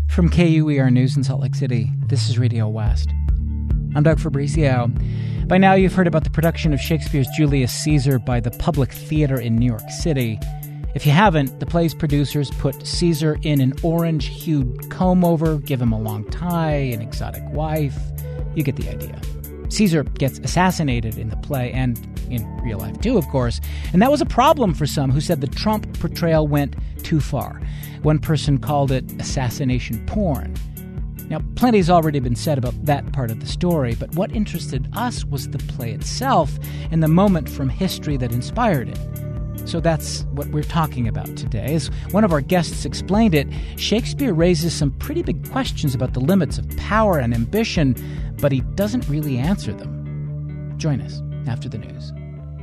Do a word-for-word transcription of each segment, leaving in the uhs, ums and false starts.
From K U E R News in Salt Lake City, this is Radio West. I'm Doug Fabrizio. By now you've heard about the production of Shakespeare's Julius Caesar by the Public Theater in New York City. If you haven't, the play's producers put Caesar in an orange-hued comb-over, give him a long tie, an exotic wife. You get the idea. Caesar gets assassinated in the play, and in real life too, of course. And that was a problem for some who said the Trump portrayal went too far. One person called it assassination porn. Now, plenty's already been said about that part of the story, but what interested us was the play itself and the moment from history that inspired it. So that's what we're talking about today. As one of our guests explained it, Shakespeare raises some pretty big questions about the limits of power and ambition, but he doesn't really answer them. Join us after the news.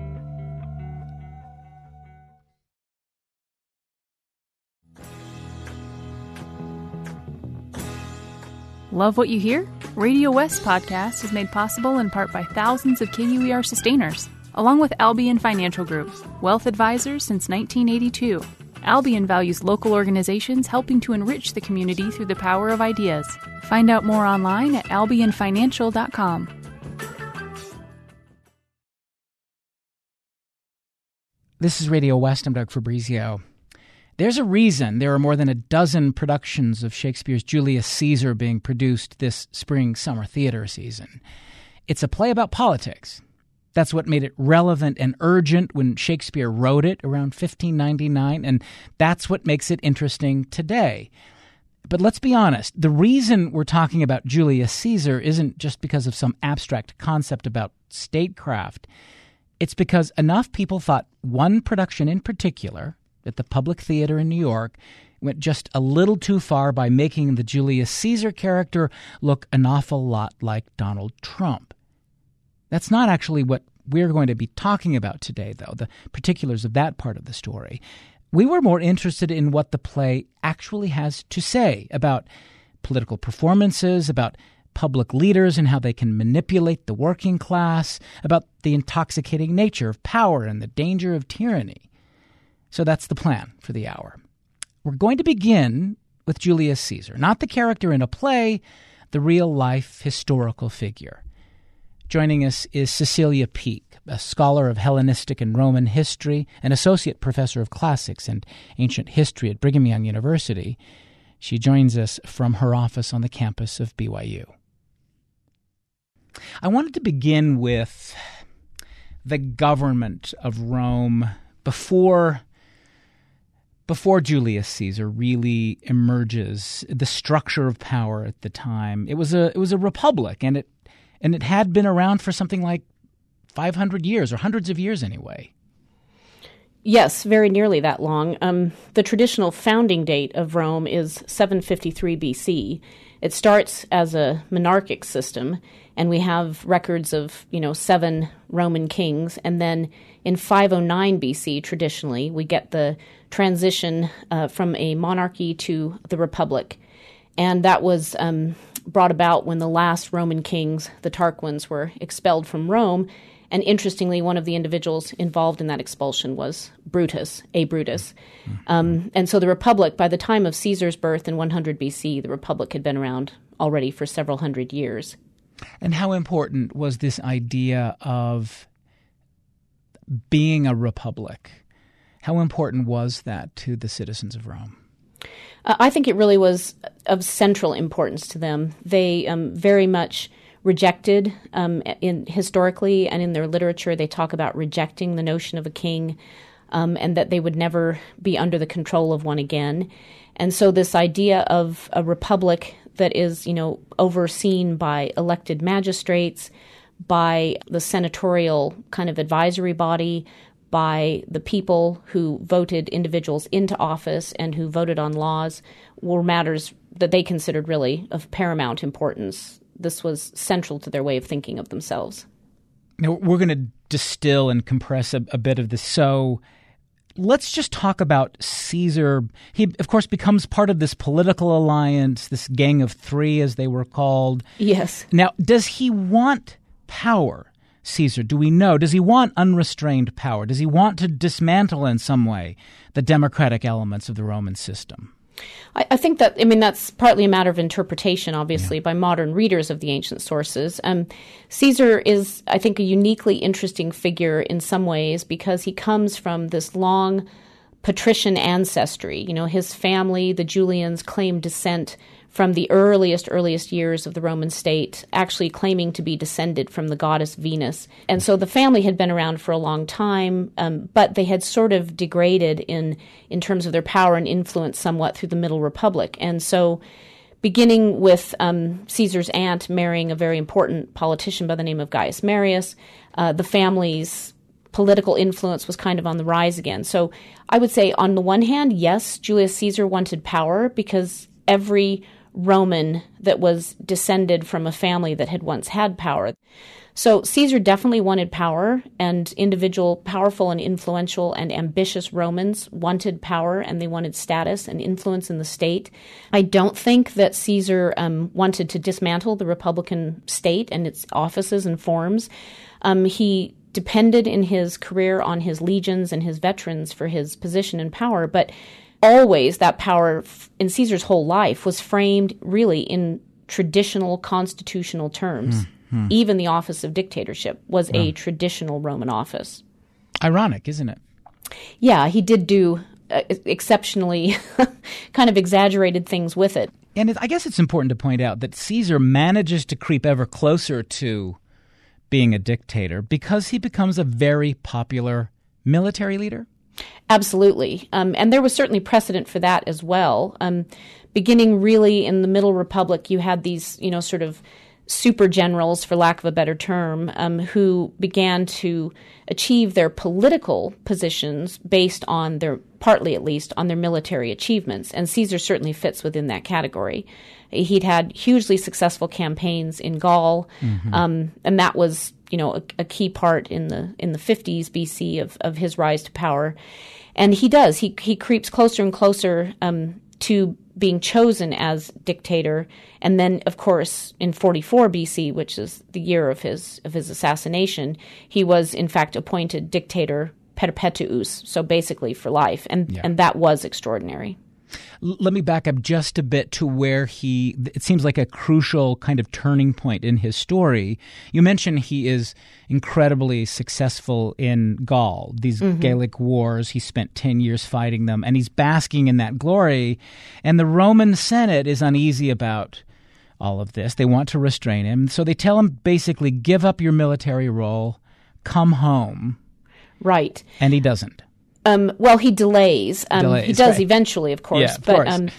Love what you hear? Radio West podcast is made possible in part by thousands of K U E R sustainers, along with Albion Financial Group, wealth advisors since nineteen eighty-two. Albion values local organizations helping to enrich the community through the power of ideas. Find out more online at albion financial dot com. This is Radio West. I'm Doug Fabrizio. There's a reason there are more than a dozen productions of Shakespeare's Julius Caesar being produced this spring-summer theater season. It's a play about politics. That's what made it relevant and urgent when Shakespeare wrote it around fifteen ninety-nine, and that's what makes it interesting today. But let's be honest, the reason we're talking about Julius Caesar isn't just because of some abstract concept about statecraft. It's because enough people thought one production in particular, at the Public Theater in New York, went just a little too far by making the Julius Caesar character look an awful lot like Donald Trump. That's not actually what we're going to be talking about today, though, the particulars of that part of the story. We were more interested in what the play actually has to say about political performances, about public leaders and how they can manipulate the working class, about the intoxicating nature of power and the danger of tyranny. So that's the plan for the hour. We're going to begin with Julius Caesar, not the character in a play, the real-life historical figure. Joining us is Cecilia Peake, a scholar of Hellenistic and Roman history, an associate professor of classics and ancient history at Brigham Young University. She joins us from her office on the campus of B Y U. I wanted to begin with the government of Rome before Before Julius Caesar really emerges, the structure of power at the time. It was a it was a republic, and it and it had been around for something like five hundred years, or hundreds of years anyway. Yes, very nearly that long. Um, the traditional founding date of Rome is seven fifty-three B C. It starts as a monarchic system, and we have records of, you know, seven Roman kings, and then in five oh nine B C, traditionally, we get the transition uh, from a monarchy to the republic. And that was um, brought about when the last Roman kings, the Tarquins, were expelled from Rome. And interestingly, one of the individuals involved in that expulsion was Brutus, a Brutus. Um, and so the republic, by the time of Caesar's birth in one hundred B C, the republic had been around already for several hundred years. And how important was this idea of being a republic? How important was that to the citizens of Rome? Uh, I think it really was of central importance to them. They um, very much rejected, um, in historically and in their literature, they talk about rejecting the notion of a king, um, and that they would never be under the control of one again. And so this idea of a republic that is, you know, overseen by elected magistrates, by the senatorial kind of advisory body, by the people who voted individuals into office and who voted on laws, were matters that they considered really of paramount importance. This was central to their way of thinking of themselves. Now, we're going to distill and compress a, a bit of this. So let's just talk about Caesar. He, of course, becomes part of this political alliance, this gang of three, as they were called. Yes. Now, does he want power, Caesar? Do we know? Does he want unrestrained power? Does he want to dismantle in some way the democratic elements of the Roman system? I, I think that, I mean, that's partly a matter of interpretation, obviously, Yeah. by modern readers of the ancient sources. Um, Caesar is, I think, a uniquely interesting figure in some ways because he comes from this long patrician ancestry. You know, his family, the Julians, claim descent from the earliest, earliest years of the Roman state, actually claiming to be descended from the goddess Venus. And so the family had been around for a long time, um, but they had sort of degraded in, in terms of their power and influence somewhat through the Middle Republic. And so beginning with um, Caesar's aunt marrying a very important politician by the name of Gaius Marius, uh, the family's political influence was kind of on the rise again. So I would say on the one hand, yes, Julius Caesar wanted power because every Roman that was descended from a family that had once had power. So Caesar definitely wanted power, and individual powerful and influential and ambitious Romans wanted power, and they wanted status and influence in the state. I don't think that Caesar um, wanted to dismantle the Republican state and its offices and forms. Um, he depended in his career on his legions and his veterans for his position and power, but always that power in Caesar's whole life was framed really in traditional constitutional terms. Mm-hmm. Even the office of dictatorship was yeah. a traditional Roman office. Ironic, isn't it? Yeah, he did do uh, exceptionally kind of exaggerated things with it. And it, I guess it's important to point out that Caesar manages to creep ever closer to being a dictator because he becomes a very popular military leader. Absolutely. Um, and there was certainly precedent for that as well. Um, beginning really in the Middle Republic, you had these, you know, sort of super generals, for lack of a better term, um, who began to achieve their political positions based on their, partly at least, on their military achievements. And Caesar certainly fits within that category. He'd had hugely successful campaigns in Gaul, mm-hmm. um, and that was, you know, a, a key part in the in the fifties B C of, of his rise to power. And he does. He he creeps closer and closer um, to being chosen as dictator. And then, of course, in forty-four B C, which is the year of his of his assassination, he was, in fact, appointed dictator perpetuus, so basically for life. And, yeah. and that was extraordinary. Let me back up just a bit to where he, it seems like a crucial kind of turning point in his story. You mentioned he is incredibly successful in Gaul, these mm-hmm. Gallic wars. He spent ten years fighting them, and he's basking in that glory. And the Roman Senate is uneasy about all of this. They want to restrain him. So they tell him basically, give up your military role, come home. Right. And he doesn't. Um, well, he delays. Um, delays he does right. eventually, of course. Yeah, of but course. Um,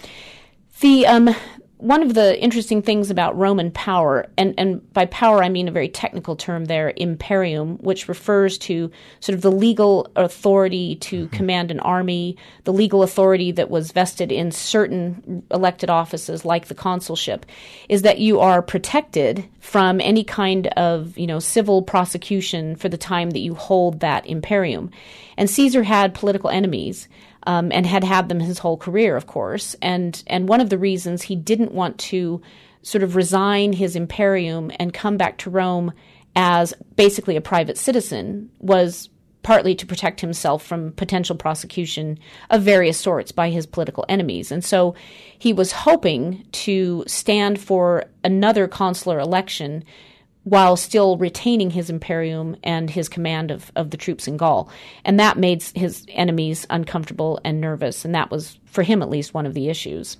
the um, one of the interesting things about Roman power, and, and by power I mean a very technical term there, imperium, which refers to sort of the legal authority to mm-hmm. command an army, the legal authority that was vested in certain elected offices like the consulship, is that you are protected from any kind of, you know, civil prosecution for the time that you hold that imperium. And Caesar had political enemies. Um, and had had them his whole career, of course. And and one of the reasons he didn't want to sort of resign his imperium and come back to Rome as basically a private citizen was partly to protect himself from potential prosecution of various sorts by his political enemies. And so he was hoping to stand for another consular election while still retaining his imperium and his command of, of the troops in Gaul. And that made his enemies uncomfortable and nervous, and that was, for him at least, one of the issues.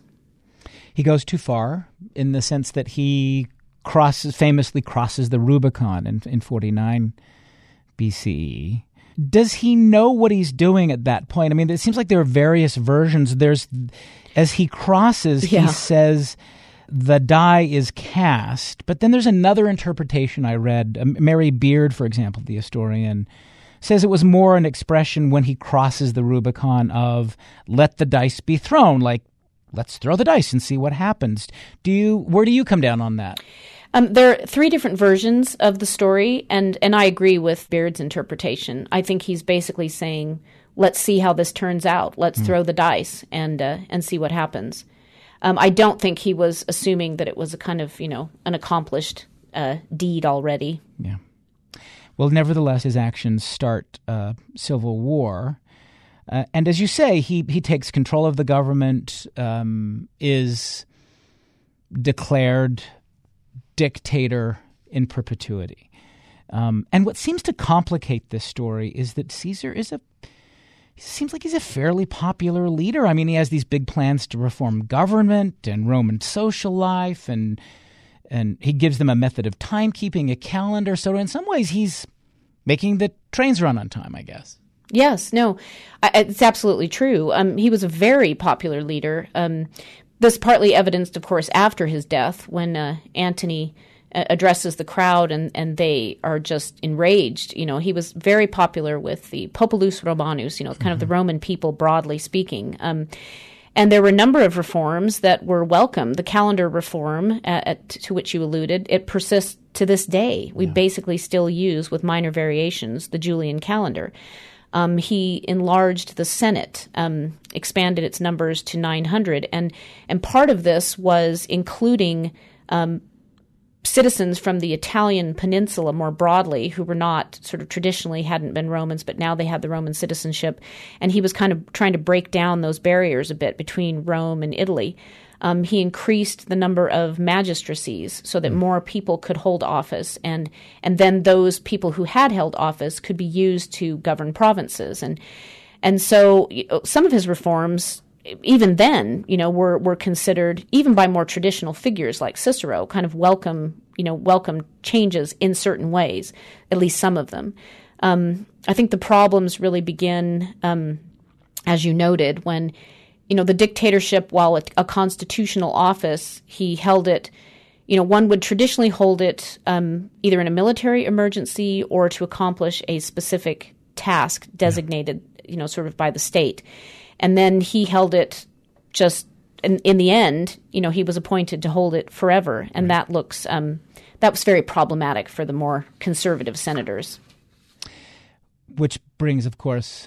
He goes too far in the sense that he crosses, famously crosses the Rubicon in, in forty-nine B C E. Does he know what he's doing at that point? I mean, it seems like there are various versions. There's, as he crosses, yeah. he says the die is cast. But then there's another interpretation I read. Mary Beard, for example, the historian, says it was more an expression when he crosses the Rubicon of let the dice be thrown, like let's throw the dice and see what happens. Do you? Where do you come down on that? Um, there are three different versions of the story, and, and I agree with Beard's interpretation. I think he's basically saying, let's see how this turns out. Let's mm. throw the dice and uh, and see what happens. Um, I don't think he was assuming that it was a kind of, you know, an accomplished uh, deed already. Yeah. Well, nevertheless, his actions start uh, civil war. Uh, and as you say, he he takes control of the government, um, is declared dictator in perpetuity. Um, and what seems to complicate this story is that Caesar is a he seems like he's a fairly popular leader. I mean, he has these big plans to reform government and Roman social life, and and he gives them a method of timekeeping, a calendar. So in some ways, he's making the trains run on time, I guess. Yes, no, I, it's absolutely true. Um, he was a very popular leader. Um, this partly evidenced, of course, after his death, when uh, Antony uh, addresses the crowd and, and they are just enraged. You know, he was very popular with the Populus Romanus, you know, kind mm-hmm. of the Roman people, broadly speaking. Um, and there were a number of reforms that were welcome. The calendar reform, uh, at, to which you alluded, it persists to this day. We yeah. basically still use, with minor variations, the Julian calendar. Um, he enlarged the Senate, um, expanded its numbers to nine hundred, and and part of this was including um, citizens from the Italian peninsula more broadly, who were not sort of traditionally hadn't been Romans, but now they had the Roman citizenship, and he was kind of trying to break down those barriers a bit between Rome and Italy. Um, he increased the number of magistracies so that more people could hold office, and and then those people who had held office could be used to govern provinces. And and so you know, some of his reforms, even then, you know, were were considered, even by more traditional figures like Cicero, kind of welcome, you know, welcome changes in certain ways, at least some of them. Um, I think the problems really begin, um, as you noted, when You know, the dictatorship, while a, a constitutional office, he held it, you know, one would traditionally hold it um, either in a military emergency or to accomplish a specific task designated, yeah. you know, sort of by the state. And then he held it just, in, in the end, you know, he was appointed to hold it forever. And right. that looks, um, that was very problematic for the more conservative senators. Which brings, of course,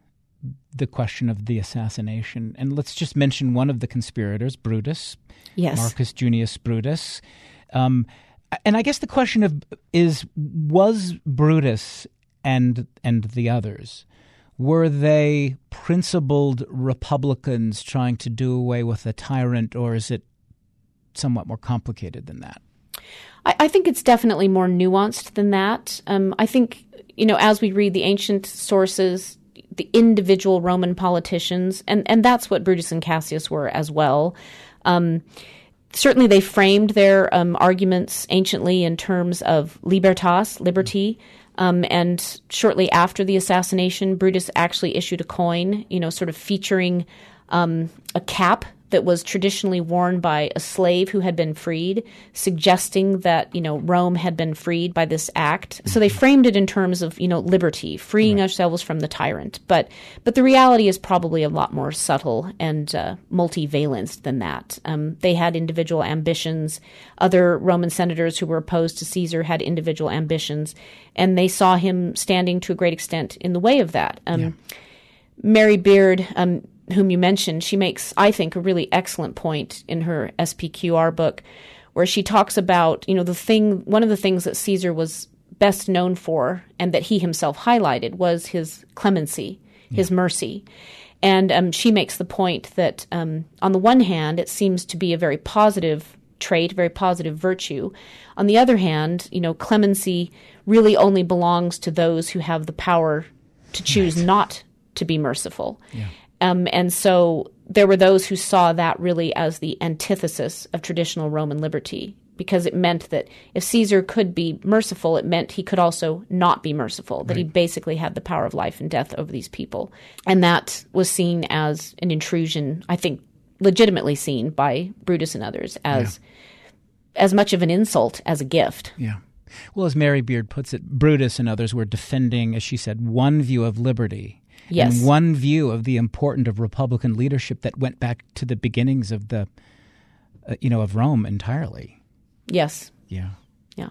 the question of the assassination. And let's just mention one of the conspirators, Brutus, yes. Marcus Junius Brutus. Um, and I guess the question of is, was Brutus and and the others, were they principled Republicans trying to do away with a tyrant, or is it somewhat more complicated than that? I, I think it's definitely more nuanced than that. Um, I think, you know, as we read the ancient sources, the individual Roman politicians, and, and that's what Brutus and Cassius were as well. Um, certainly they framed their um, arguments anciently in terms of libertas, liberty, um, and shortly after the assassination, Brutus actually issued a coin, you know, sort of featuring um, a cap that was traditionally worn by a slave who had been freed, suggesting that, you know, Rome had been freed by this act. So they framed it in terms of, you know, liberty, freeing right. ourselves from the tyrant. But but the reality is probably a lot more subtle and uh, multivalenced than that. Um, they had individual ambitions. Other Roman senators who were opposed to Caesar had individual ambitions, and they saw him standing to a great extent in the way of that. Um, yeah. Mary Beard, um, whom you mentioned, she makes, I think, a really excellent point in her S P Q R book, where she talks about, you know, the thing, one of the things that Caesar was best known for, and that he himself highlighted, was his clemency, yeah. his mercy. And um, she makes the point that, um, on the one hand, it seems to be a very positive trait, a very positive virtue. On the other hand, you know, clemency really only belongs to those who have the power to choose right. not to be merciful. Yeah. Um, and so there were those who saw that really as the antithesis of traditional Roman liberty, because it meant that if Caesar could be merciful, it meant he could also not be merciful, that right. he basically had the power of life and death over these people. And that was seen as an intrusion, I think legitimately seen by Brutus and others as yeah. as much of an insult as a gift. Yeah. Well, as Mary Beard puts it, Brutus and others were defending, as she said, one view of liberty. Yes. And one view of the importance of Republican leadership that went back to the beginnings of the, uh, you know, of Rome entirely. Yes. Yeah. Yeah.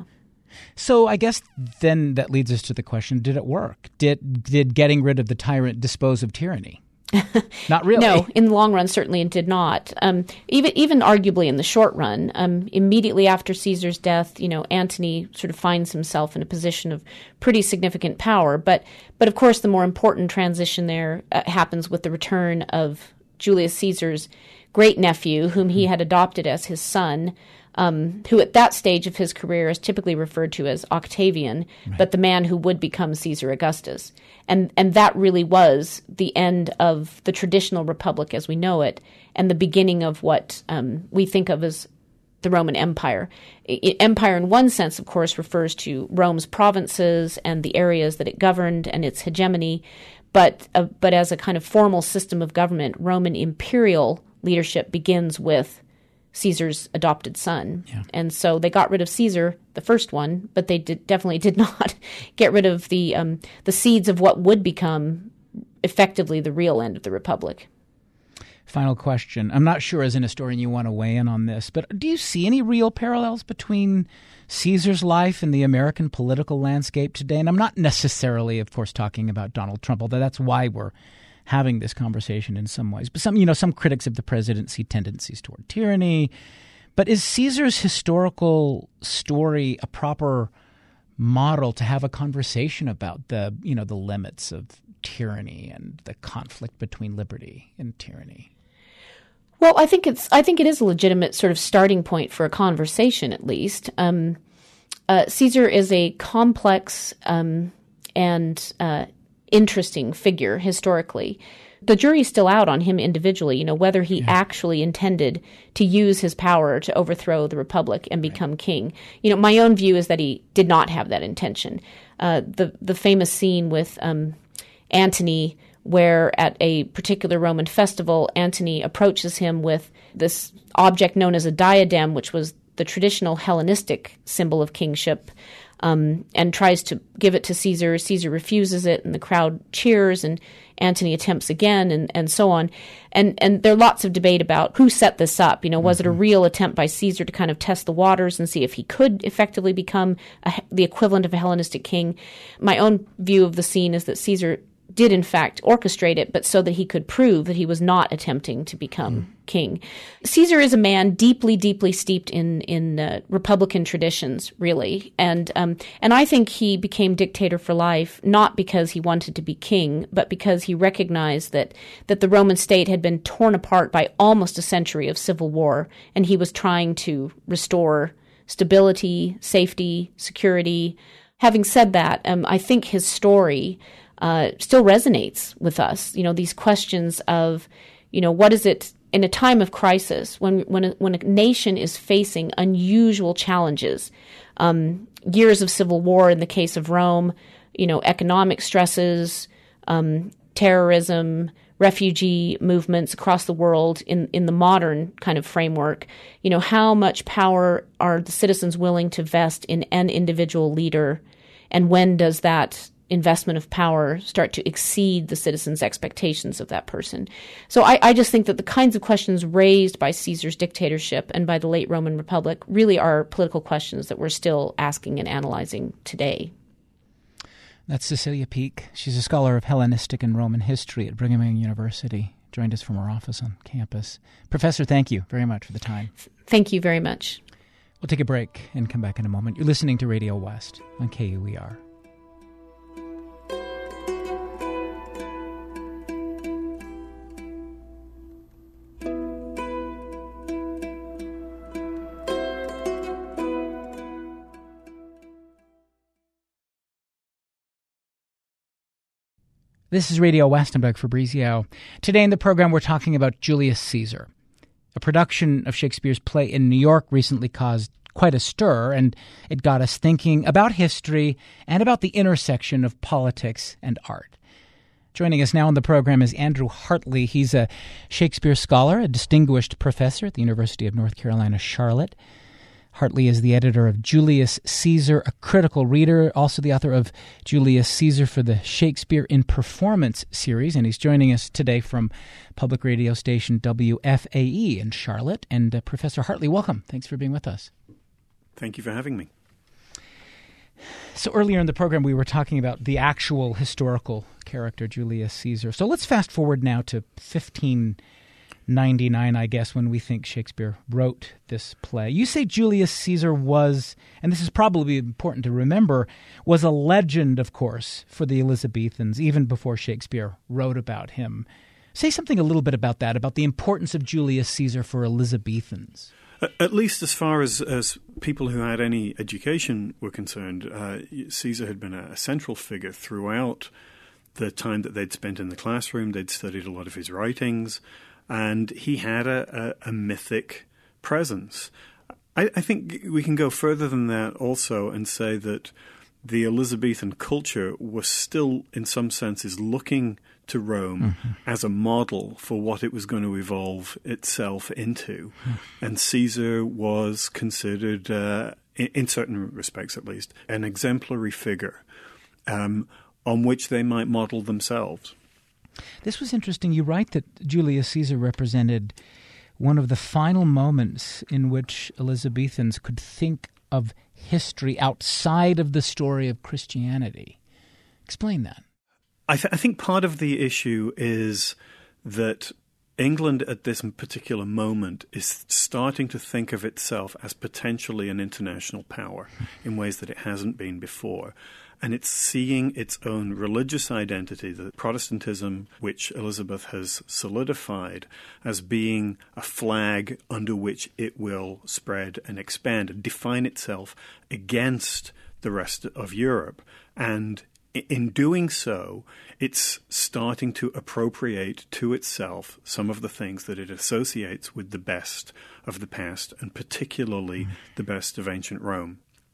So I guess then that leads us to the question: did it work? Did did getting rid of the tyrant dispose of tyranny? Not really. No, in the long run, certainly it did not. Um, even even arguably in the short run, um, immediately after Caesar's death, you know, Antony sort of finds himself in a position of pretty significant power. But but of course, the more important transition there uh, happens with the return of Julius Caesar's great nephew, whom he had adopted as his son. Um, who at that stage of his career is typically referred to as Octavian, right. But the man who would become Caesar Augustus. And and that really was the end of the traditional republic as we know it, and the beginning of what um, we think of as the Roman Empire. I, empire in one sense, of course, refers to Rome's provinces and the areas that it governed and its hegemony, but uh, but as a kind of formal system of government, Roman imperial leadership begins with Caesar's adopted son. Yeah. And so they got rid of Caesar, the first one, but they did, definitely did not get rid of the um, the seeds of what would become effectively the real end of the Republic. Final question. I'm not sure as an historian you want to weigh in on this, but do you see any real parallels between Caesar's life and the American political landscape today? And I'm not necessarily, of course, talking about Donald Trump, although that's why we're having this conversation in some ways. But some, you know, some critics of the presidency see tendencies toward tyranny. But is Caesar's historical story a proper model to have a conversation about the, you know, the limits of tyranny and the conflict between liberty and tyranny? Well, I think it's. I think it is a legitimate sort of starting point for a conversation, at least. Um, uh, Caesar is a complex um, and uh, interesting figure historically. The jury's still out on him individually, you know, whether he yeah. actually intended to use his power to overthrow the Republic and become right. king. You know, my own view is that he did not have that intention. Uh, the the famous scene with um, Antony, where at a particular Roman festival, Antony approaches him with this object known as a diadem, which was the traditional Hellenistic symbol of kingship, Um, and tries to give it to Caesar. Caesar refuses it, and the crowd cheers, and Antony attempts again, and, and so on. And and there are lots of debate about who set this up. You know, was mm-hmm. it a real attempt by Caesar to kind of test the waters and see if he could effectively become a, the equivalent of a Hellenistic king? My own view of the scene is that Caesar did in fact orchestrate it, but so that he could prove that he was not attempting to become mm. king. Caesar is a man deeply, deeply steeped in in uh, Republican traditions, really, and um, and I think he became dictator for life not because he wanted to be king, but because he recognized that that the Roman state had been torn apart by almost a century of civil war, and he was trying to restore stability, safety, security. Having said that, um, I think his story Uh, still resonates with us. You know, these questions of, you know, what is it in a time of crisis when when a, when a nation is facing unusual challenges, um, years of civil war in the case of Rome, you know, economic stresses, um, terrorism, refugee movements across the world in, in the modern kind of framework. You know, how much power are the citizens willing to vest in an individual leader, and when does that investment of power start to exceed the citizens' expectations of that person? So I, I just think that the kinds of questions raised by Caesar's dictatorship and by the late Roman Republic really are political questions that we're still asking and analyzing today. That's Cecilia Peek. She's a scholar of Hellenistic and Roman history at Brigham Young University. Joined us from our office on campus. Professor, thank you very much for the time. Thank you very much. We'll take a break and come back in a moment. You're listening to Radio West on K U E R. This is Radio West. I'm Doug Fabrizio. Today in the program, we're talking about Julius Caesar. A production of Shakespeare's play in New York recently caused quite a stir, and it got us thinking about history and about the intersection of politics and art. Joining us now on the program is Andrew Hartley. He's a Shakespeare scholar, a distinguished professor at the University of North Carolina, Charlotte. Hartley is the editor of Julius Caesar, a critical reader, also the author of Julius Caesar for the Shakespeare in Performance series, and he's joining us today from public radio station W F A E in Charlotte. And uh, Professor Hartley, welcome. Thanks for being with us. Thank you for having me. So earlier in the program, we were talking about the actual historical character, Julius Caesar. So let's fast forward now to fifteen ninety-nine, I guess, when we think Shakespeare wrote this play. You say Julius Caesar was, and this is probably important to remember, was a legend, of course, for the Elizabethans, even before Shakespeare wrote about him. Say something a little bit about that, about the importance of Julius Caesar for Elizabethans. At least as far as, as people who had any education were concerned, uh, Caesar had been a, a central figure throughout the time that they'd spent in the classroom. They'd studied a lot of his writings, and he had a, a, a mythic presence. I, I think we can go further than that also and say that the Elizabethan culture was still, in some senses, looking to Rome mm-hmm. as a model for what it was going to evolve itself into. Mm-hmm. And Caesar was considered, uh, in, in certain respects at least, an exemplary figure um, on which they might model themselves. This was interesting. You write that Julius Caesar represented one of the final moments in which Elizabethans could think of history outside of the story of Christianity. Explain that. I, th- I think part of the issue is that England at this particular moment is starting to think of itself as potentially an international power in ways that it hasn't been before. And it's seeing its own religious identity, the Protestantism, which Elizabeth has solidified, as being a flag under which it will spread and expand and define itself against the rest of Europe. And in doing so, it's starting to appropriate to itself some of the things that it associates with the best of the past, and particularly mm-hmm. the best of ancient Rome.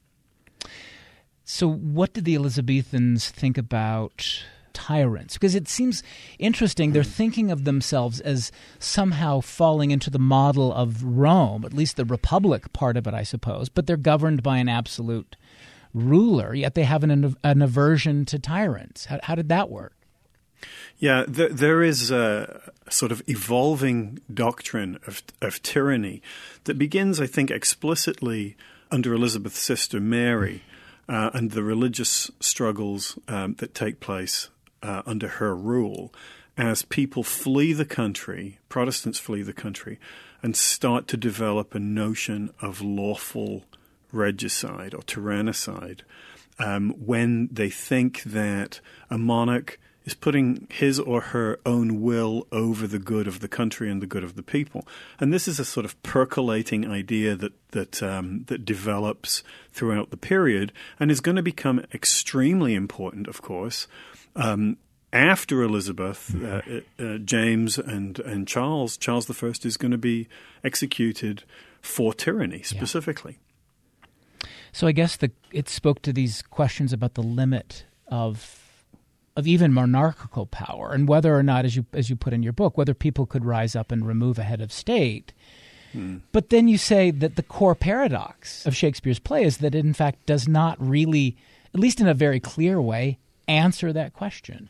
So what did the Elizabethans think about tyrants? Because it seems interesting. They're thinking of themselves as somehow falling into the model of Rome, at least the republic part of it, I suppose, but they're governed by an absolute ruler, yet they have an, an aversion to tyrants. How, how did that work? Yeah, there, there is a sort of evolving doctrine of, of tyranny that begins, I think, explicitly under Elizabeth's sister Mary uh, and the religious struggles um, that take place uh, under her rule as people flee the country, Protestants flee the country, and start to develop a notion of lawful regicide or tyrannicide um, when they think that a monarch is putting his or her own will over the good of the country and the good of the people. And this is a sort of percolating idea that that um, that develops throughout the period and is going to become extremely important, of course, um, after Elizabeth, uh, uh, James and, and Charles. Charles the First is going to be executed for tyranny specifically. Yeah. So I guess the, it spoke to these questions about the limit of of even monarchical power and whether or not, as you as you put in your book, whether people could rise up and remove a head of state. Hmm. But then you say that the core paradox of Shakespeare's play is that it, in fact, does not really, at least in a very clear way, answer that question.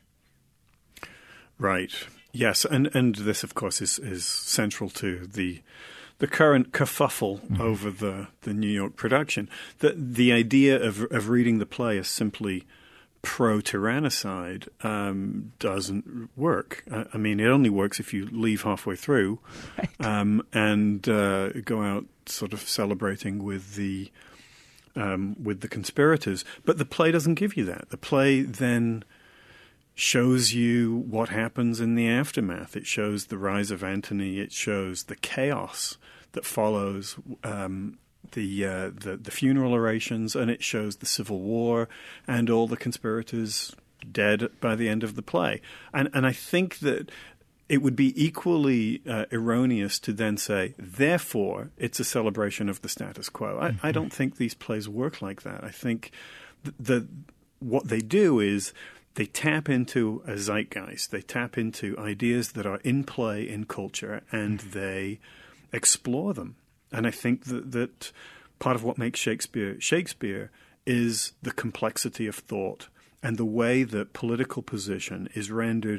Right. Yes. And, and this, of course, is, is central to the the current kerfuffle mm-hmm. over the, the New York production. The, the idea of, of reading the play as simply pro-tyrannicide um, doesn't work. I, I mean, it only works if you leave halfway through right. um, and uh, go out sort of celebrating with the um, with the conspirators. But the play doesn't give you that. The play then shows you what happens in the aftermath. It shows the rise of Antony. It shows the chaos that follows um, the, uh, the the funeral orations, and it shows the Civil War and all the conspirators dead by the end of the play. And and I think that it would be equally uh, erroneous to then say, therefore, it's a celebration of the status quo. I, mm-hmm. I don't think these plays work like that. I think th- the what they do is they tap into a zeitgeist. They tap into ideas that are in play in culture, and they explore them. And I think that, that part of what makes Shakespeare Shakespeare is the complexity of thought and the way that political position is rendered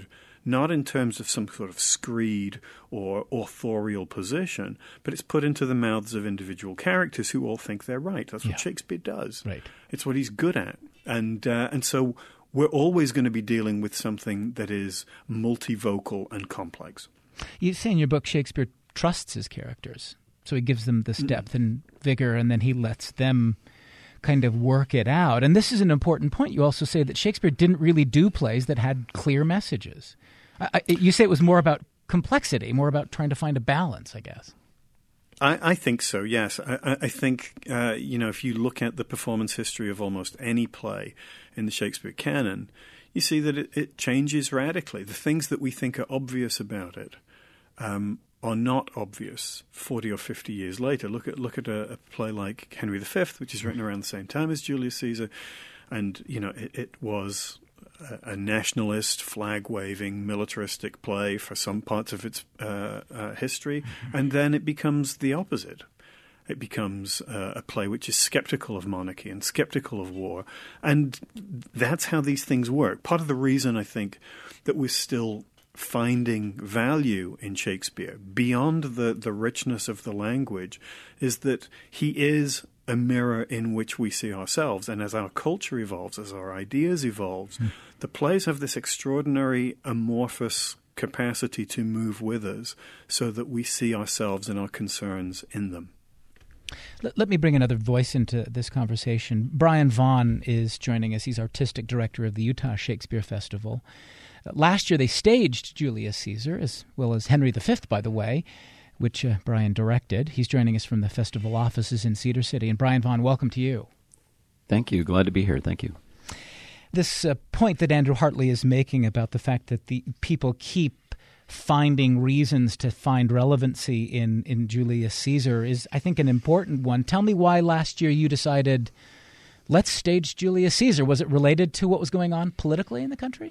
not in terms of some sort of screed or authorial position, but it's put into the mouths of individual characters who all think they're right. That's what yeah. Shakespeare does. Right. It's what he's good at. And uh, and so we're always going to be dealing with something that is multivocal and complex. You say in your book Shakespeare trusts his characters. So he gives them this depth and vigor, and then he lets them kind of work it out. And this is an important point. You also say that Shakespeare didn't really do plays that had clear messages. I, you say it was more about complexity, more about trying to find a balance, I guess. I, I think so, yes. I, I think, uh, you know, if you look at the performance history of almost any play in the Shakespeare canon, you see that it, it changes radically. The things that we think are obvious about it um, are not obvious forty or fifty years later. Look at look at a, a play like Henry the Fifth, which is written around the same time as Julius Caesar, and you know it, it was a, a nationalist, flag-waving, militaristic play for some parts of its uh, uh, history, and then it becomes the opposite. It becomes uh, a play which is skeptical of monarchy and skeptical of war, and that's how these things work. Part of the reason I think that we're still finding value in Shakespeare beyond the, the richness of the language is that he is a mirror in which we see ourselves. And as our culture evolves, as our ideas evolve, mm. the plays have this extraordinary amorphous capacity to move with us so that we see ourselves and our concerns in them. Let, let me bring another voice into this conversation. Brian Vaughn is joining us. He's artistic director of the Utah Shakespeare Festival. Last year they staged Julius Caesar, as well as Henry the Fifth, by the way, which uh, Brian directed. He's joining us from the festival offices in Cedar City. And Brian Vaughn, welcome to you. Thank you. Glad to be here. Thank you. This uh, point that Andrew Hartley is making about the fact that the people keep finding reasons to find relevancy in, in Julius Caesar is, I think, an important one. Tell me why last year you decided, let's stage Julius Caesar. Was it related to what was going on politically in the country?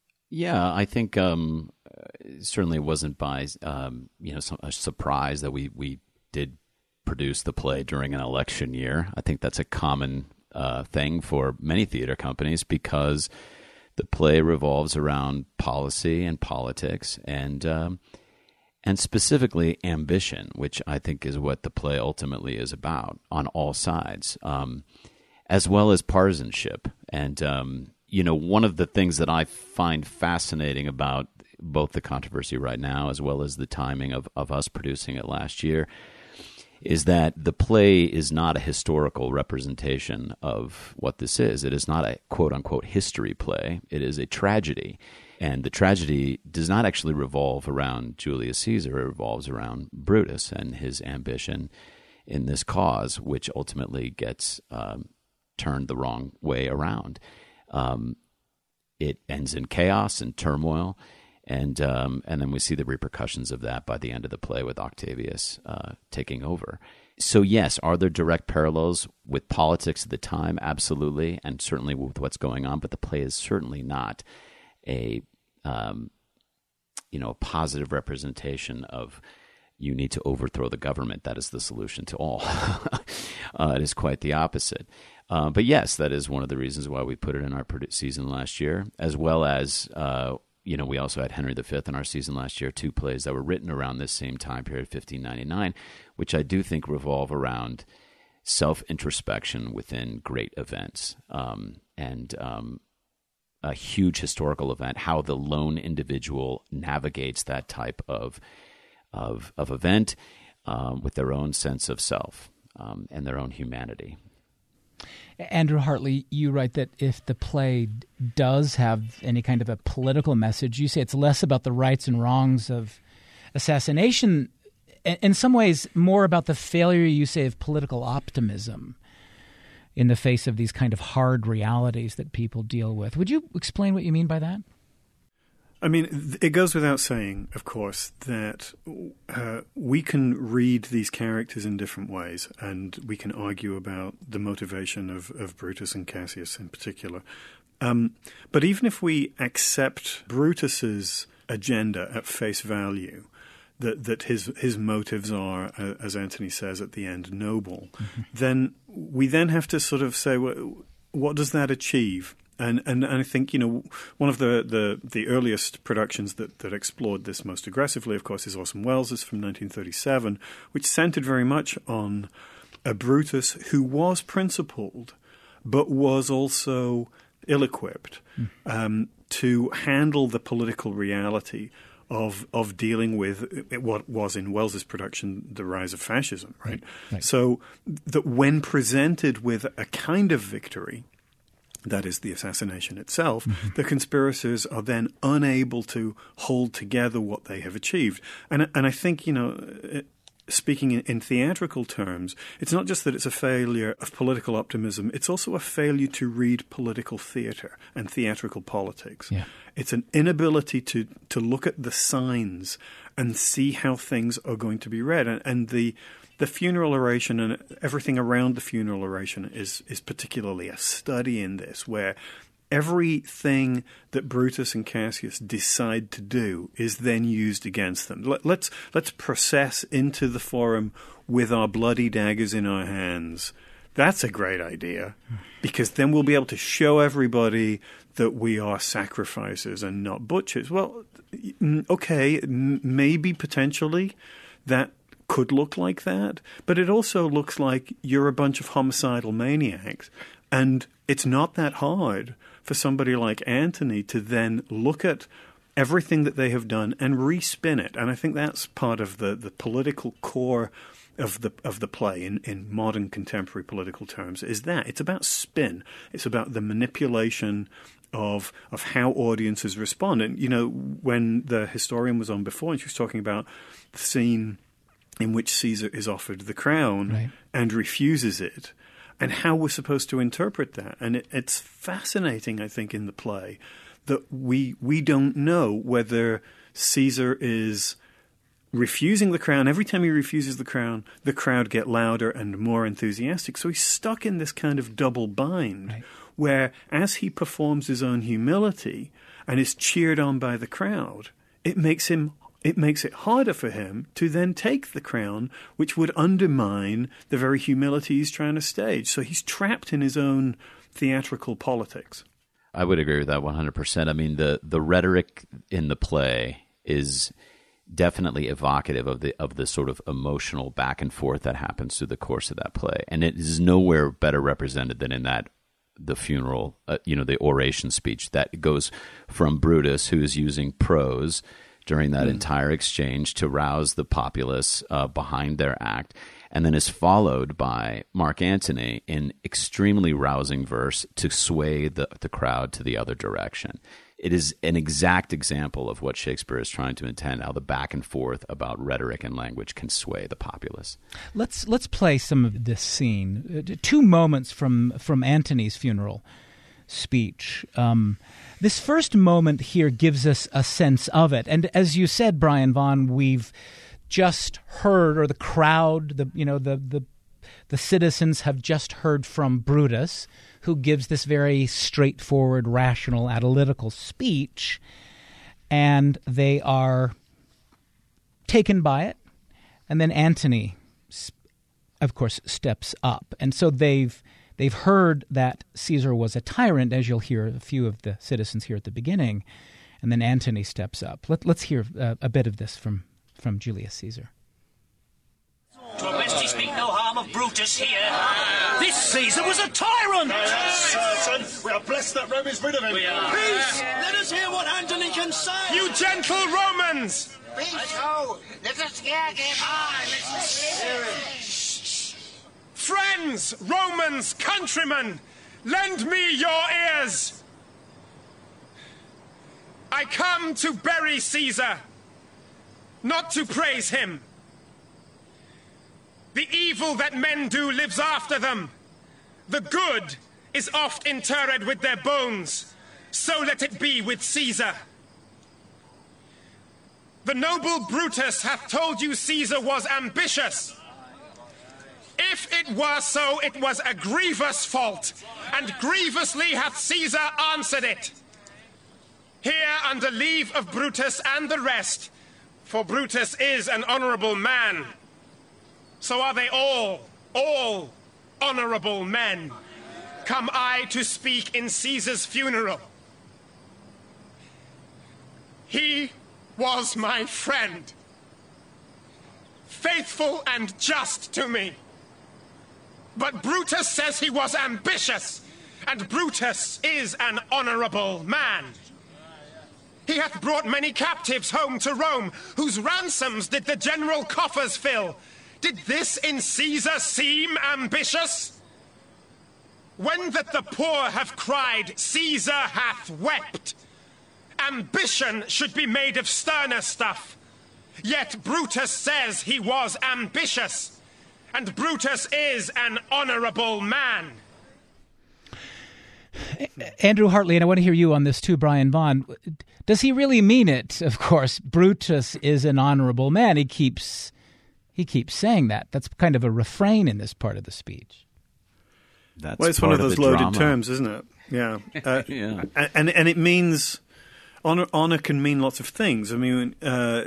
Yeah, I think um, certainly it wasn't by um, you know some, a surprise that we, we did produce the play during an election year. I think that's a common uh, thing for many theater companies because the play revolves around policy and politics and um, and specifically ambition, which I think is what the play ultimately is about on all sides, um, as well as partisanship. And um, you know, one of the things that I find fascinating about both the controversy right now as well as the timing of, of us producing it last year is that the play is not a historical representation of what this is. It is not a quote-unquote history play. It is a tragedy. And the tragedy does not actually revolve around Julius Caesar. It revolves around Brutus and his ambition in this cause, which ultimately gets um, turned the wrong way around. Um, it ends in chaos and turmoil, and um, and then we see the repercussions of that by the end of the play with Octavius uh, taking over. So yes, are there direct parallels with politics at the time? Absolutely, and certainly with what's going on. But the play is certainly not a um, you know a positive representation of you need to overthrow the government. That is the solution to all. uh, it is quite the opposite. Uh, but yes, that is one of the reasons why we put it in our season last year, as well as, uh, you know, we also had Henry the Fifth in our season last year, two plays that were written around this same time period, fifteen ninety-nine, which I do think revolve around self-introspection within great events um, and um, a huge historical event, how the lone individual navigates that type of of, of event um, with their own sense of self um, and their own humanity. Andrew Hartley, you write that if the play does have any kind of a political message, you say it's less about the rights and wrongs of assassination, in some ways more about the failure, you say, of political optimism in the face of these kind of hard realities that people deal with. Would you explain what you mean by that? I mean, it goes without saying, of course, that uh, we can read these characters in different ways, and we can argue about the motivation of, of Brutus and Cassius in particular. Um, but even if we accept Brutus's agenda at face value, that that his his motives are, uh, as Anthony says at the end, noble, mm-hmm. then we then have to sort of say, well, what does that achieve? And, and and I think, you know, one of the, the, the earliest productions that, that explored this most aggressively, of course, is Orson Welles' from nineteen thirty-seven, which centered very much on a Brutus who was principled, but was also ill-equipped mm. um, to handle the political reality of of dealing with what was in Welles's production the rise of fascism, right? Right, right? So that when presented with a kind of victory, that is the assassination itself, mm-hmm. the conspirators are then unable to hold together what they have achieved. And and I think, you know, it, speaking in, in theatrical terms, it's not just that it's a failure of political optimism, it's also a failure to read political theater and theatrical politics. Yeah. It's an inability to, to look at the signs and see how things are going to be read. And, and the the funeral oration and everything around the funeral oration is, is particularly a study in this, where everything that Brutus and Cassius decide to do is then used against them. Let, let's let's process into the forum with our bloody daggers in our hands. That's a great idea, because then we'll be able to show everybody that we are sacrificers and not butchers. Well, okay, maybe potentially that could look like that, but it also looks like you're a bunch of homicidal maniacs, and it's not that hard for somebody like Antony to then look at everything that they have done and respin it. And I think that's part of the, the political core of the of the play in, in modern contemporary political terms, is that it's about spin. It's about the manipulation of of how audiences respond. And, you know, when the historian was on before and she was talking about the scene in which Caesar is offered the crown right. and refuses it, and how we're supposed to interpret that. And it, it's fascinating, I think, in the play that we we don't know whether Caesar is refusing the crown. Every time he refuses the crown, the crowd get louder and more enthusiastic. So he's stuck in this kind of double bind right. where as he performs his own humility and is cheered on by the crowd, it makes him It makes it harder for him to then take the crown, which would undermine the very humility he's trying to stage. So he's trapped in his own theatrical politics. I would agree with that one hundred percent. I mean, the, the rhetoric in the play is definitely evocative of the of the sort of emotional back and forth that happens through the course of that play. And it is nowhere better represented than in that the funeral, uh, you know, the oration speech that goes from Brutus, who is using prose during that mm. entire exchange to rouse the populace uh, behind their act, and then is followed by Mark Antony in extremely rousing verse to sway the, the crowd to the other direction. It is an exact example of what Shakespeare is trying to intend, how the back and forth about rhetoric and language can sway the populace. Let's let's play some of this scene. Uh, two moments from, from Antony's funeral speech. Um, this first moment here gives us a sense of it. And as you said, Brian Vaughn, we've just heard, or the crowd, the you know, the the the citizens have just heard from Brutus, who gives this very straightforward, rational, analytical speech, and they are taken by it. And then Antony, of course, steps up. And so they've They've heard that Caesar was a tyrant, as you'll hear a few of the citizens here at the beginning, and then Antony steps up. Let, let's hear uh, a bit of this from, from Julius Caesar. To lest he speak no harm of Brutus here, this Caesar was a tyrant! Certain, we are blessed that Rome is rid of him. We are. Peace! Let us hear what Antony can say! You gentle Romans! Be so! Let us hear him! Ah, let us hear him! Friends, Romans, countrymen, lend me your ears. I come to bury Caesar, not to praise him. The evil that men do lives after them. The good is oft interred with their bones. So let it be with Caesar. The noble Brutus hath told you Caesar was ambitious. If it were so, it was a grievous fault, and grievously hath Caesar answered it. Here, under leave of Brutus and the rest, for Brutus is an honorable man, so are they all, all honorable men. come I to speak in Caesar's funeral. He was my friend, faithful and just to me. But Brutus says he was ambitious, and Brutus is an honorable man. He hath brought many captives home to Rome, whose ransoms did the general coffers fill. Did this in Caesar seem ambitious? When that the poor have cried, Caesar hath wept. Ambition should be made of sterner stuff. Yet Brutus says he was ambitious, and Brutus is an honorable man. Andrew Hartley, and I want to hear you on this too, Brian Vaughn. Does he really mean it? Of course, Brutus is an honorable man. He keeps he keeps saying that. That's kind of a refrain in this part of the speech. That's well, it's one of those loaded drama. terms, isn't it? Yeah, uh, yeah. And and it means honor. Honor can mean lots of things. I mean, uh,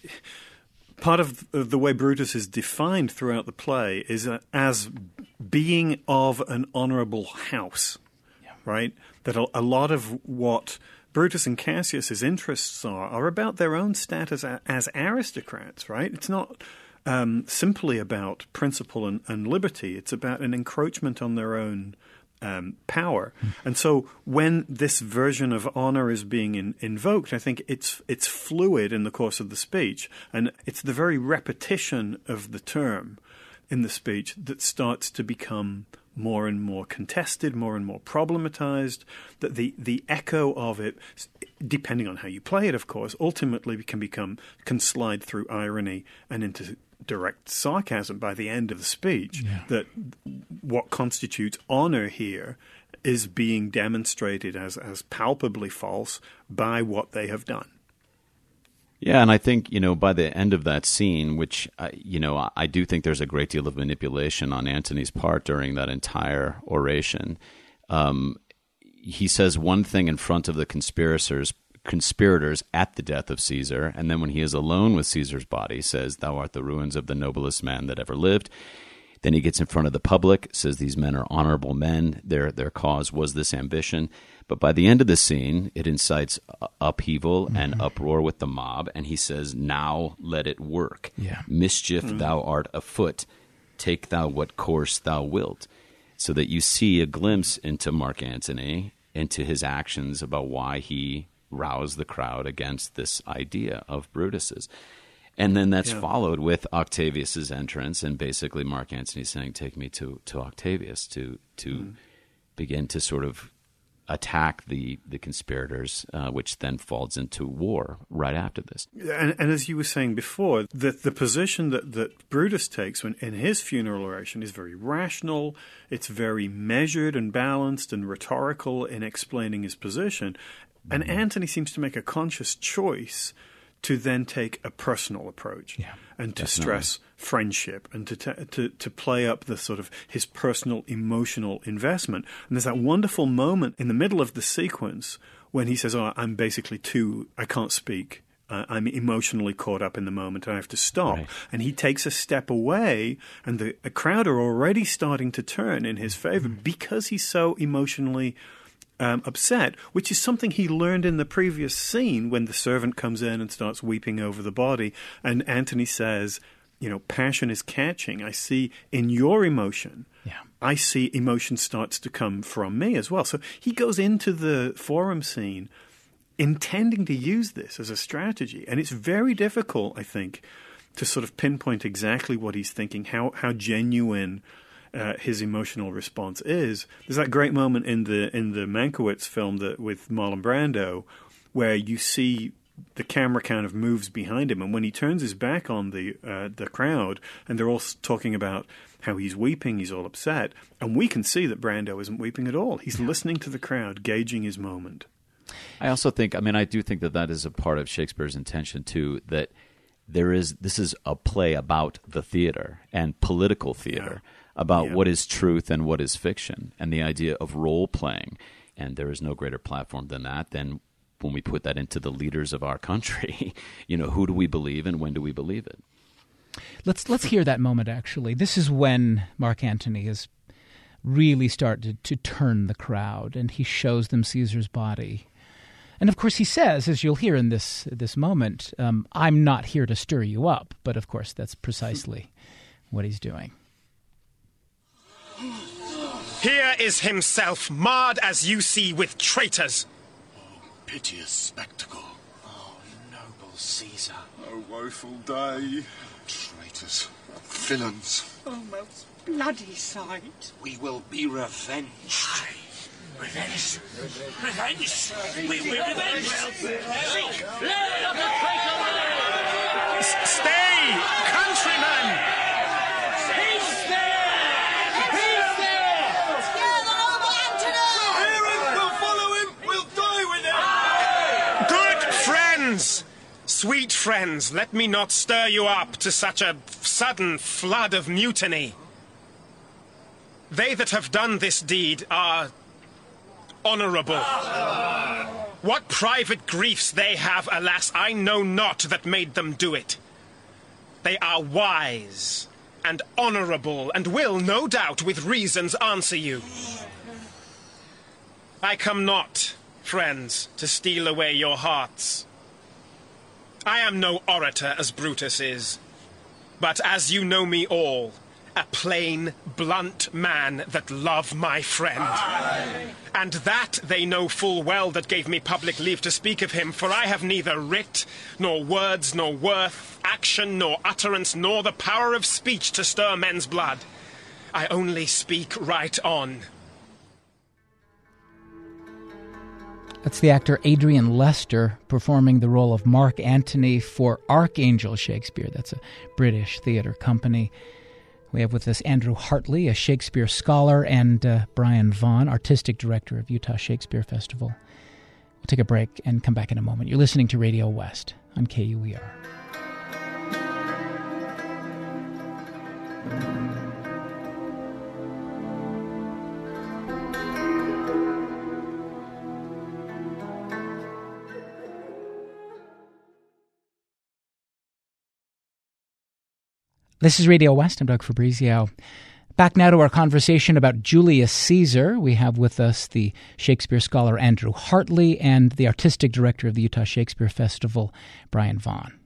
part of the way Brutus is defined throughout the play is uh, as being of an honorable house. Right? That a, a lot of what Brutus and Cassius's interests are are about their own status as, as aristocrats, right? It's not um, simply about principle and, and liberty. It's about an encroachment on their own um, power. And so when this version of honor is being in, invoked, I think it's it's fluid in the course of the speech. And it's the very repetition of the term in the speech that starts to become more and more contested, more and more problematized, that the, the echo of it, depending on how you play it, of course, ultimately can become, can slide through irony and into direct sarcasm by the end of the speech, yeah. That what constitutes honor here is being demonstrated as, as palpably false by what they have done. Yeah, and I think, you know, by the end of that scene, which, uh, you know, I do think there's a great deal of manipulation on Antony's part during that entire oration. Um, he says one thing in front of the conspirators, conspirators at the death of Caesar, and then when he is alone with Caesar's body, says, "Thou art the ruins of the noblest man that ever lived." Then he gets in front of the public, says these men are honorable men. Their their cause was this ambition. But by the end of the scene, it incites upheaval mm-hmm. and uproar with the mob, and he says, "Now let it work. Yeah. Mischief mm-hmm. thou art afoot. Take thou what course thou wilt." So that you see a glimpse into Mark Antony, into his actions about why he roused the crowd against this idea of Brutus's. And then that's yeah. followed with Octavius's entrance, and basically Mark Antony saying, "Take me to, to Octavius," to to mm-hmm. begin to sort of attack the the conspirators, uh, which then falls into war right after this. And, and as you were saying before, the, the position that, that Brutus takes when, in his funeral oration is very rational, it's very measured and balanced and rhetorical in explaining his position. And mm-hmm. Antony seems to make a conscious choice to then take a personal approach yeah, and to definitely. stress friendship and to, t- to to play up the sort of his personal emotional investment. And there's that wonderful moment in the middle of the sequence when he says, "Oh, I'm basically too, I can't speak. Uh, I'm emotionally caught up in the moment. I have to stop." Right. And he takes a step away, and the, the crowd are already starting to turn in his favor mm-hmm. because he's so emotionally Um, upset, which is something he learned in the previous scene when the servant comes in and starts weeping over the body. And Antony says, you know, passion is catching. I see in your emotion, yeah. I see emotion starts to come from me as well. So he goes into the forum scene intending to use this as a strategy. And it's very difficult, I think, to sort of pinpoint exactly what he's thinking, how how genuine Uh, his emotional response is. There's that great moment in the in the Mankiewicz film that with Marlon Brando where you see the camera kind of moves behind him, and when he turns his back on the uh, the crowd and they're all talking about how he's weeping, he's all upset, and we can see that Brando isn't weeping at all. He's yeah. listening to the crowd, gauging his moment. I also think, I mean, I do think that that is a part of Shakespeare's intention too, that there is, this is a play about the theater and political theater. Yeah. About yeah. what is truth and what is fiction, and the idea of role-playing. And there is no greater platform than that, than when we put that into the leaders of our country. You know, who do we believe and when do we believe it? Let's let's hear that moment, actually. This is when Mark Antony is really start to, to turn the crowd, and he shows them Caesar's body. And of course he says, as you'll hear in this this moment, um, I'm not here to stir you up. But of course that's precisely what he's doing. Here is himself, marred as you see with traitors. Piteous spectacle. Oh, noble Caesar. Oh, woeful day. Traitors. Villains. Oh, most bloody sight. We will be revenged. Revenge. Revenge. We will be revenged. Seek. Let not the traitor live. S- Stay, countrymen! Peace there! Peace there! Scare the noble Antony! Hear him! We'll follow him! We'll die with him! Good friends! Sweet friends, let me not stir you up to such a sudden flood of mutiny. They that have done this deed are honourable. What private griefs they have, alas, I know not that made them do it. They are wise and honourable, and will, no doubt, with reasons answer you. I come not, friends, to steal away your hearts. I am no orator as Brutus is, but as you know me all, a plain, blunt man that love my friend. Aye. And that they know full well that gave me public leave to speak of him, for I have neither writ, nor words, nor worth, action, nor utterance, nor the power of speech to stir men's blood. I only speak right on. That's the actor Adrian Lester performing the role of Mark Antony for Archangel Shakespeare. That's a British theatre company. We have with us Andrew Hartley, a Shakespeare scholar, and uh, Brian Vaughn, artistic director of Utah Shakespeare Festival. We'll take a break and come back in a moment. You're listening to Radio West on K U E R. This is Radio West. I'm Doug Fabrizio. Back now to our conversation about Julius Caesar. We have with us the Shakespeare scholar Andrew Hartley and the artistic director of the Utah Shakespeare Festival, Brian Vaughn.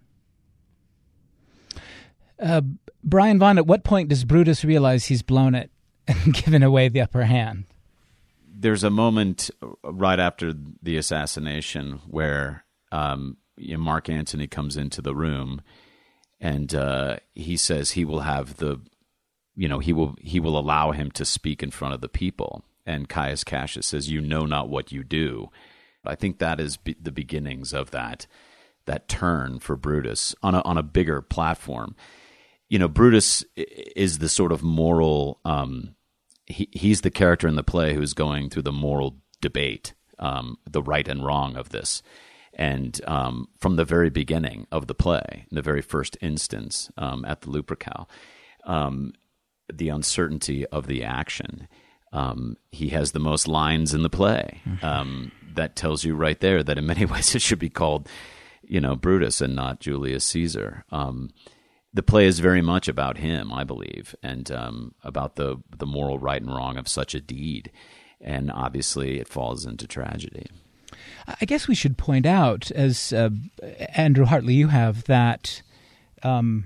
Uh, Brian Vaughn, at what point does Brutus realize he's blown it and given away the upper hand? There's a moment right after the assassination where um, you know, Mark Antony comes into the room. And uh, he says he will have the, you know, he will he will allow him to speak in front of the people. And Caius Cassius says, "You know not what you do." I think that is be- the beginnings of that that turn for Brutus on a on a bigger platform. You know, Brutus is the sort of moral. Um, he he's the character in the play who's going through the moral debate, um, the right and wrong of this. And um, from the very beginning of the play, in the very first instance um, at the Lupercal, um, the uncertainty of the action. Um, he has the most lines in the play. Mm-hmm. Um, that tells you right there that in many ways it should be called, you know, Brutus and not Julius Caesar. Um, the play is very much about him, I believe, and um, about the the moral right and wrong of such a deed. And obviously it falls into tragedy. I guess we should point out, as uh, Andrew Hartley, you have, that um,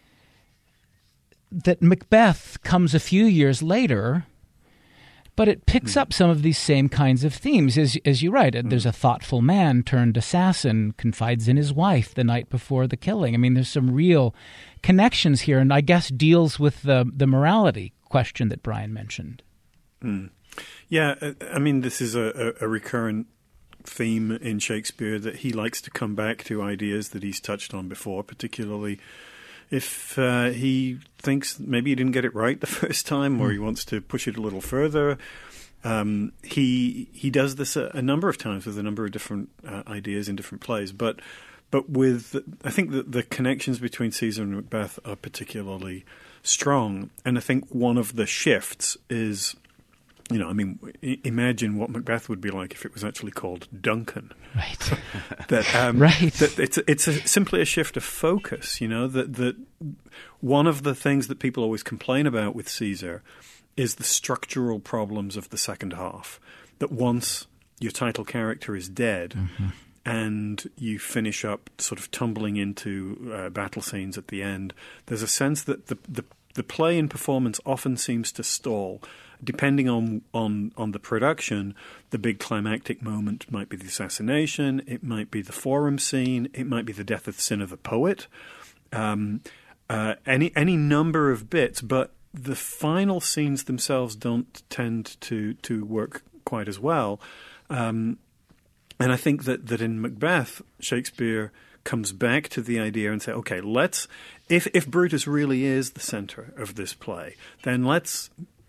that Macbeth comes a few years later, but it picks mm. up some of these same kinds of themes. As, as you write, mm. there's a thoughtful man turned assassin, confides in his wife the night before the killing. I mean, there's some real connections here, and I guess deals with the, the morality question that Brian mentioned. Mm. Yeah, I mean, this is a, a recurrent theme in Shakespeare that he likes to come back to ideas that he's touched on before, particularly if uh, he thinks maybe he didn't get it right the first time, or he wants to push it a little further. Um, he he does this a, a number of times with a number of different uh, ideas in different plays, but but with I think that the connections between Caesar and Macbeth are particularly strong, and I think one of the shifts is. You know, I mean, imagine what Macbeth would be like if it was actually called Duncan. Right. that, um, right. That it's it's a, simply a shift of focus. You know, that that one of the things that people always complain about with Caesar is the structural problems of the second half. That once your title character is dead, mm-hmm. and you finish up sort of tumbling into uh, battle scenes at the end, there's a sense that the, the the play and performance often seems to stall. Depending on, on, on the production, the big climactic moment might be the assassination, it might be the forum scene, it might be the death of Cinna the poet, um, uh, any any number of bits, but the final scenes themselves don't tend to, to work quite as well. Um, and I think that, that in Macbeth, Shakespeare comes back to the idea and say, okay, let's, if, if Brutus really is the center of this play, then let's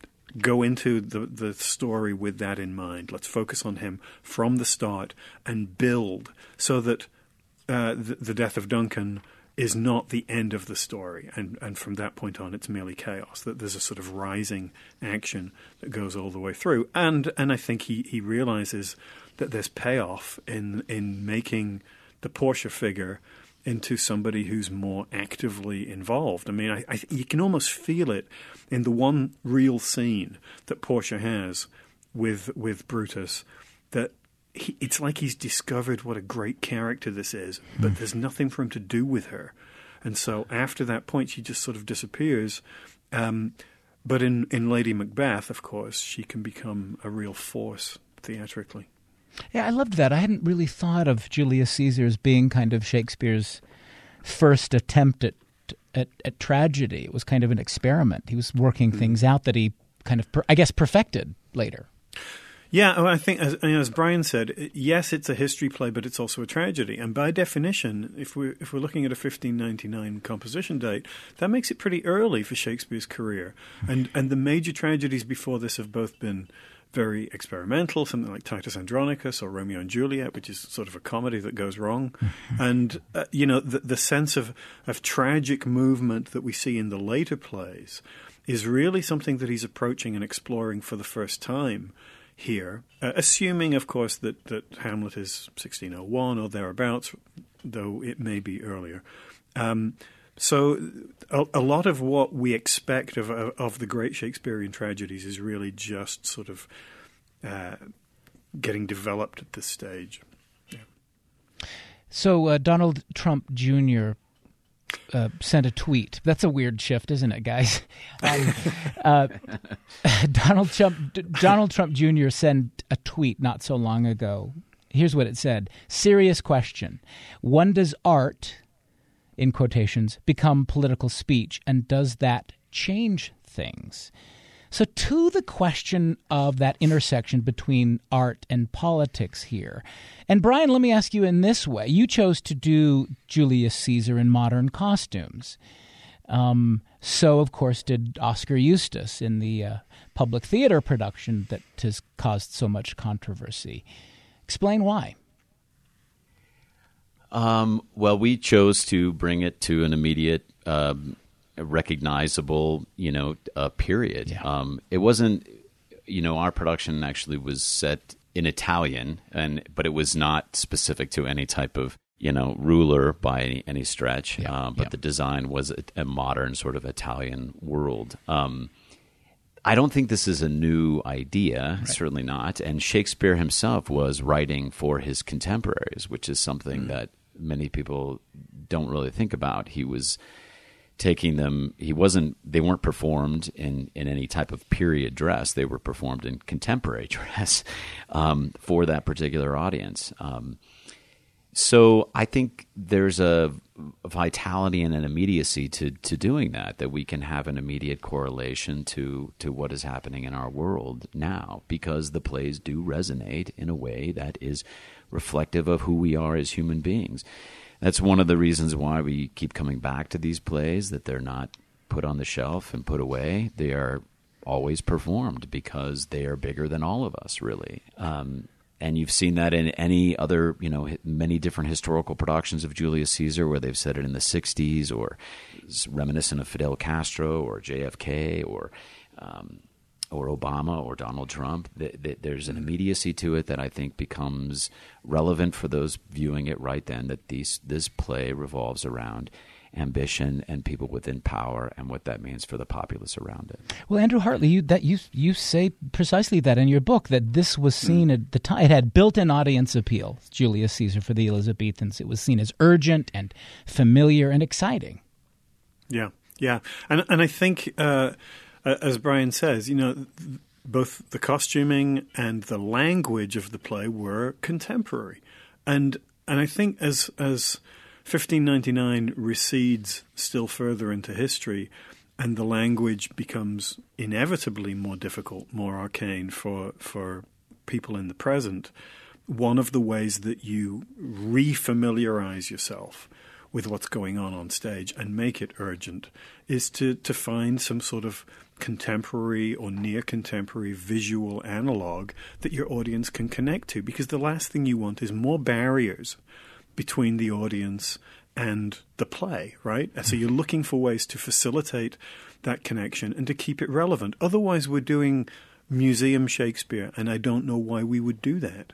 go into the, the story with that in mind. Let's focus on him from the start and build so that uh, the, the death of Duncan is not the end of the story. And, and from that point on, it's merely chaos, that there's a sort of rising action that goes all the way through. And and I think he, he realizes that there's payoff in in making the Portia figure into somebody who's more actively involved. I mean, I, I, you can almost feel it in the one real scene that Portia has with with Brutus, that he, it's like he's discovered what a great character this is, but mm. there's nothing for him to do with her. And so after that point, she just sort of disappears. Um, but in, in Lady Macbeth, of course, she can become a real force theatrically. Yeah, I loved that. I hadn't really thought of Julius Caesar as being kind of Shakespeare's first attempt at at, at tragedy. It was kind of an experiment. He was working mm. things out that he kind of, per, I guess, perfected later. Yeah, I think, as, as Brian said, yes, it's a history play, but it's also a tragedy. And by definition, if we're, if we're looking at a fifteen ninety-nine composition date, that makes it pretty early for Shakespeare's career. And and the major tragedies before this have both been very experimental, something like Titus Andronicus or Romeo and Juliet, which is sort of a comedy that goes wrong. And, uh, you know, the, the sense of, of tragic movement that we see in the later plays is really something that he's approaching and exploring for the first time here, uh, assuming, of course, that, that Hamlet is sixteen oh one or thereabouts, though it may be earlier. Um, so a, a lot of what we expect of, of the great Shakespearean tragedies is really just sort of uh, getting developed at this stage. Yeah. So uh, Donald Trump Junior Uh, sent a tweet. That's a weird shift, isn't it, guys? Um, uh, Donald Trump, D- Donald Trump Junior sent a tweet not so long ago. Here's what it said. Serious question. When does art, in quotations, become political speech, and does that change things? So to the question of that intersection between art and politics here. And Brian, let me ask you in this way. You chose to do Julius Caesar in modern costumes. Um, so, of course, did Oscar Eustis in the uh, public theater production that has caused so much controversy. Explain why. Um, well, we chose to bring it to an immediate um recognizable, you know, uh, period. Yeah. Um, it wasn't, you know, our production actually was set in Italian, and but it was not specific to any type of, you know, ruler by any, any stretch. Yeah. Uh, but yeah. the design was a, a modern sort of Italian world. Um, I don't think this is a new idea, right. Certainly not. And Shakespeare himself was writing for his contemporaries, which is something mm. that many people don't really think about. He was taking them, he wasn't, they weren't performed in, in any type of period dress. They were performed in contemporary dress um, for that particular audience. Um, so I think there's a, a vitality and an immediacy to, to doing that, that we can have an immediate correlation to, to what is happening in our world now, because the plays do resonate in a way that is reflective of who we are as human beings. That's one of the reasons why we keep coming back to these plays, that they're not put on the shelf and put away. They are always performed because they are bigger than all of us, really. Um, and you've seen that in any other, you know, many different historical productions of Julius Caesar where they've said it in the sixties, or it's reminiscent of Fidel Castro or J F K or um, or Obama or Donald Trump. There's an immediacy to it that I think becomes relevant for those viewing it right then, that these, this play revolves around ambition and people within power and what that means for the populace around it. Well, Andrew Hartley, you that you you say precisely that in your book, that this was seen mm. at the time. It had built-in audience appeal, Julius Caesar, for the Elizabethans. It was seen as urgent and familiar and exciting. Yeah, yeah. And, and I think, uh, as Brian says, you know, both the costuming and the language of the play were contemporary. And and I think as as fifteen ninety-nine recedes still further into history and the language becomes inevitably more difficult, more arcane for for people in the present, one of the ways that you refamiliarize yourself with what's going on on stage and make it urgent is to, to find some sort of contemporary or near contemporary visual analog that your audience can connect to, because the last thing you want is more barriers between the audience and the play, right? And so you're looking for ways to facilitate that connection and to keep it relevant. Otherwise, we're doing museum Shakespeare, and I don't know why we would do that.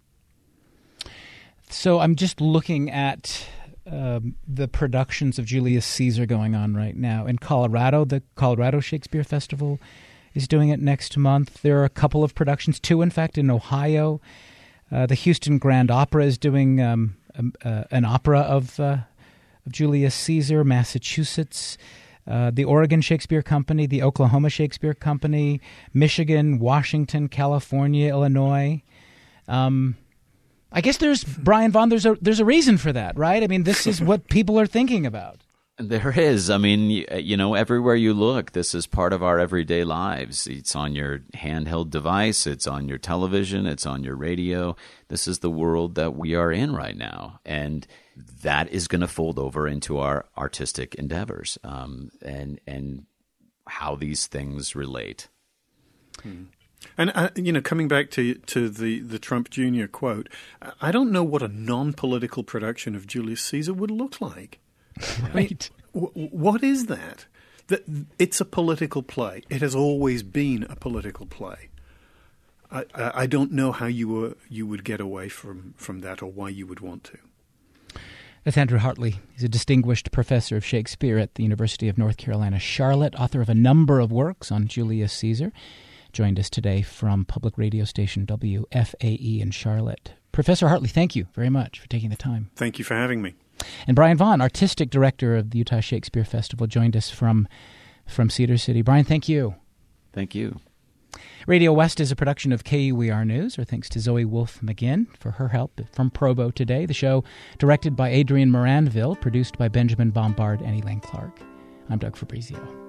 So I'm just looking at um, the productions of Julius Caesar going on right now in Colorado. The Colorado Shakespeare Festival is doing it next month. There are a couple of productions, two, in fact, in Ohio. Uh, the Houston Grand Opera is doing um, um, uh, an opera of, uh, of Julius Caesar. Massachusetts, uh, the Oregon Shakespeare Company, the Oklahoma Shakespeare Company, Michigan, Washington, California, Illinois. Um, I guess there's, Brian Vaughn, there's a there's a reason for that, right? I mean, this is what people are thinking about. There is. I mean, you, you know, everywhere you look, this is part of our everyday lives. It's on your handheld device. It's on your television. It's on your radio. This is the world that we are in right now. And that is going to fold over into our artistic endeavors um, and, and how these things relate. Hmm. And, uh, you know, coming back to to the, the Trump Junior quote, I don't know what a non-political production of Julius Caesar would look like. Right. I mean, w- what is that? That it's a political play. It has always been a political play. I, I, I don't know how you were you would get away from, from that, or why you would want to. That's Andrew Hartley. He's a distinguished professor of Shakespeare at the University of North Carolina, Charlotte, author of a number of works on Julius Caesar. Joined us today from public radio station W F A E in Charlotte. Professor Hartley, thank you very much for taking the time. Thank you for having me. And Brian Vaughn, artistic director of the Utah Shakespeare Festival, joined us from from Cedar City. Brian, thank you. Thank you. Radio West is a production of K U E R News. Our thanks to Zoe Wolf McGinn for her help from Provo today. The show directed by Adrian Moranville, produced by Benjamin Bombard and Elaine Clark. I'm Doug Fabrizio.